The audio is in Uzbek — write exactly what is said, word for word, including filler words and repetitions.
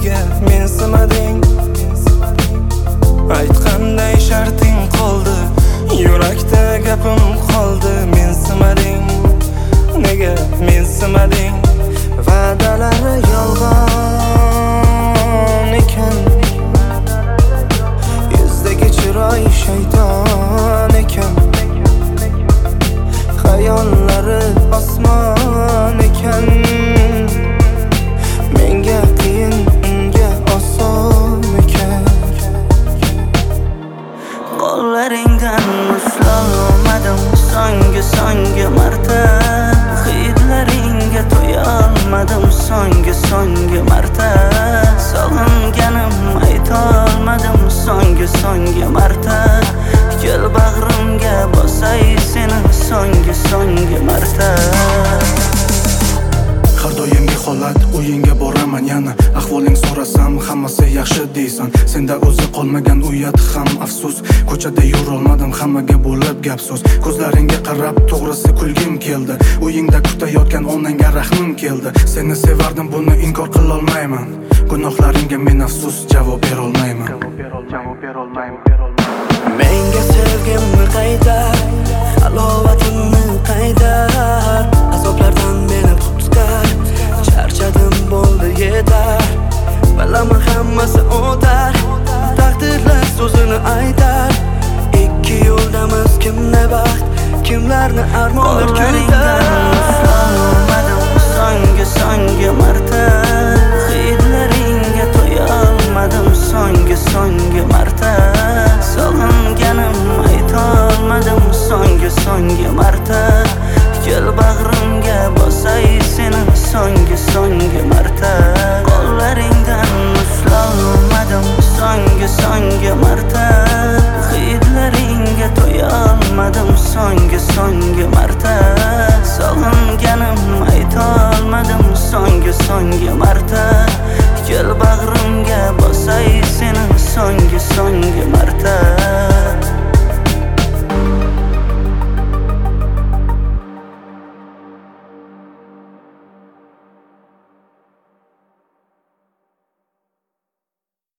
nega mensimading? Aytganday sharting qoldi, yurakda gapim qoldi. Mensimading, nega mensimading? Va'dalari yolg'on ekan, yuzdagi chiroy shayton ekan, xayollari osmon ekan. Menga qiyin, unga oson ekan. Qo'llaringdan uslolmadim so'nggi so'nggi marta, hidlaringga to'ya olmadim so'nggi so'nggi marta, sog'inganim aytolmadim so'nggi so'nggi marta. Kel bag'rimga bosay seni so'nggi so'nggi marta. Har doimgi holat uyingga boraman yana, ahvoling so'rasam hammasi yaxshi deysan. Senda o'zi qolmagan uyat ham afsus, ko'chada yurolmadim hammaga bo'lib gap so'z. Ko'zlaringga qarab to'g'risi kulgim keldi, uyingda kutayotgan onangga rahmim keldi. Seni sevardim, buni inkor qila olmayman, gunohlaringga men afsus javob bera olmayman. Menga sevgimni qaytar, halovatimni qaytar, azoblardan meni qutqar. Charchadim, bo'ldi yetar.